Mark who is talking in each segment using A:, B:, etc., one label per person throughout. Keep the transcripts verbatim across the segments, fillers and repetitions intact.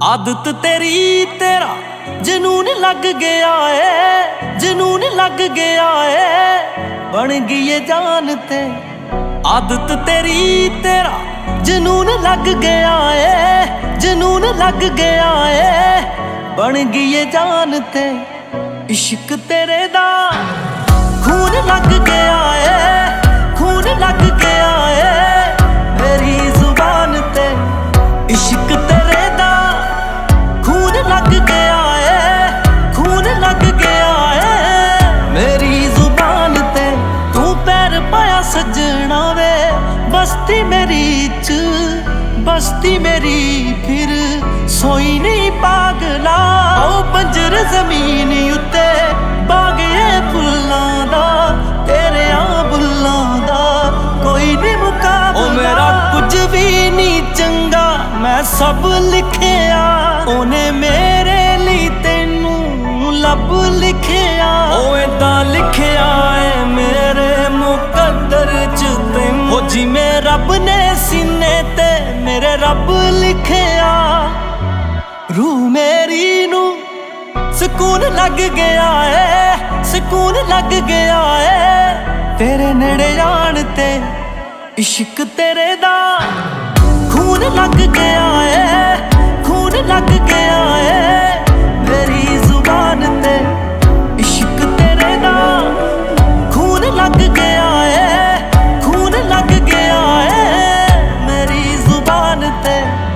A: आदत तेरी तेरा जुनून लग गया है, जुनून लग गया है, बन गई ये जान ते। आदत तेरी तेरा जुनून लग गया है, जुनून लग गया है, बन गई ये जान ते। इश्क तेरे दा खून लग गया है, खून लग गया है, मेरी जुबान ते। इश्क तेरे दा खून लग गया है, खून लग गया है, मेरी जुबान ते। तू पैर पाया सजना वे बस्ती मेरी च, बस्ती मेरी फिर सोई नहीं पागला। ओ बंजर जमीन उत्ते बाग ये फुल्लां दा, तेरे आ बुल्लां दा कोई नहीं मुकाबला। ओ मेरा कुछ भी नहीं चंगा मैं सब लिखिया, ओने मेरे लिए तेनू लब लिखिया। ओ इदां लिखिया है मेरे मुकद्दर च तैनू, ओ जिवें रब ने सीने ते मेरे रब लिखिया। रूह मेरी नू सुकून लग गया है, सुकून लग गया है, तेरे नेड़े आण ते। इश्क तेरे दा खून लग गया है, खून लग गया है, मेरी जुबान ते। इश्क तेरे दा खून लग गया है, खून लग गया है, मेरी जुबान ते।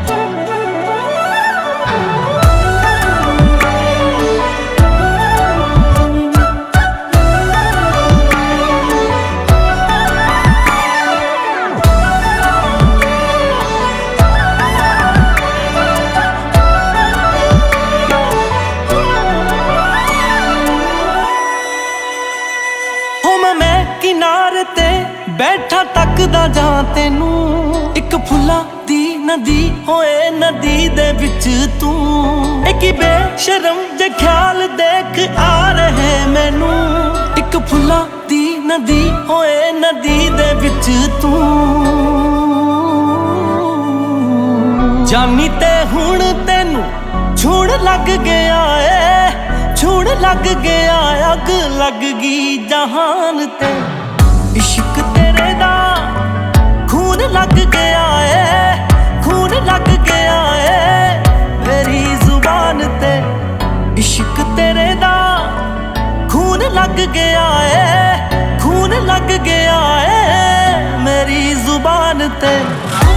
A: किनारे ते बैठा तकदा जा तेनू, एक फुल्लां दी नदी होए नदी दे विच तू। एक बेशरम जे ख्याल देख आ रहे मैनू, एक फुल्लां दी नदी होए नदी दे विच तू। जानी ते हुण तेनू छूण लग गया है, छूण लग गया, अग लग गई जहान ते। इश्क तेरे दा खून लग गया है, खून लग गया है, मेरी जुबान ते। इश्क तेरे दा खून लग गया है, खून लग गया है, मेरी जुबान ते।